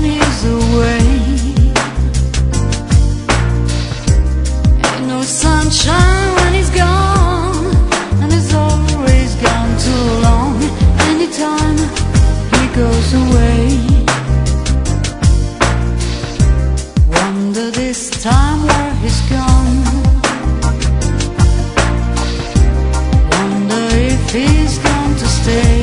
he's away. Ain't no sunshine when he's gone, and he's always gone too long. Anytime he goes away, wonder this time where he's gone. Wonder if he's going to stay.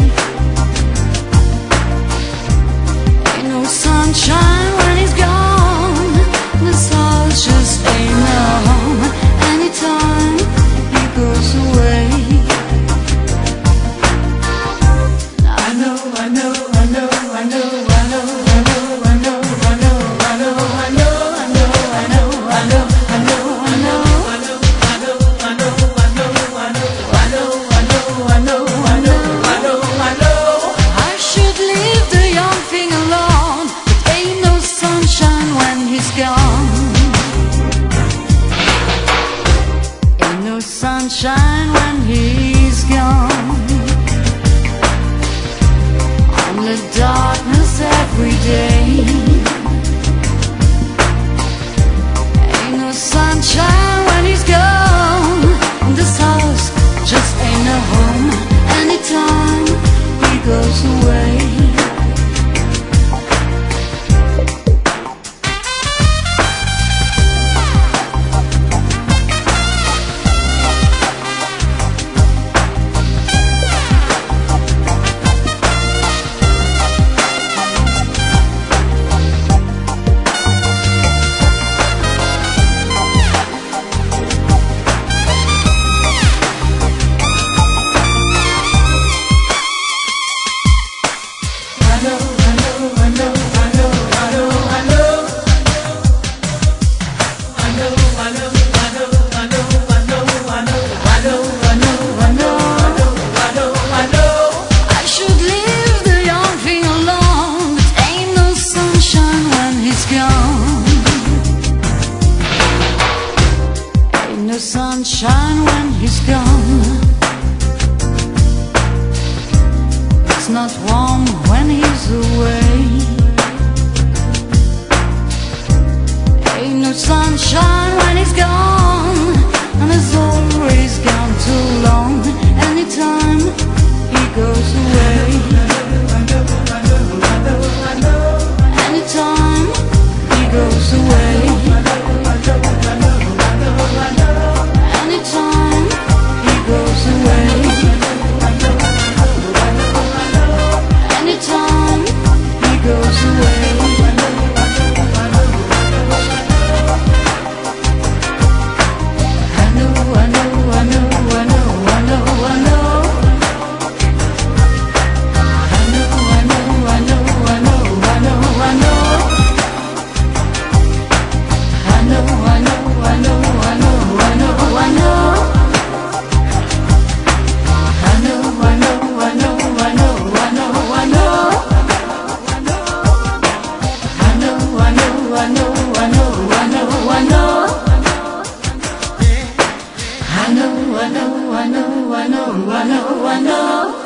Ain't no sunshine when he's gone, this house just ain't no home. Anytime he goes away, I know, I know, I know, I know, I know, I know, I know, I know, I know, I know, I know, I know, I know, I know, I know, I know, I know, I know. I should leave the young thing alone. But ain't no sunshine when he's gone. Ain't no sunshine when he's gone. Only darkness every day. Ain't no sunshine when he's gone. This house just ain't a home. Anytime he goes away, no sunshine when he's gone. It's not warm when he's away. Ain't no sunshine when he's gone, and he's always gone too long. Anytime he goes away, anytime he goes away, anytime he goes away, anytime he goes away. I know, I know, I know, I know, I know, I know. I know, I know, I know, I know, I know, I know. I know, I know, I know, I know, I know, I know. I know, I know, I know, I know, I know, I know. I know, I know, I know, I know, I know, I know. I know, I know, I know, I know, I know, I know.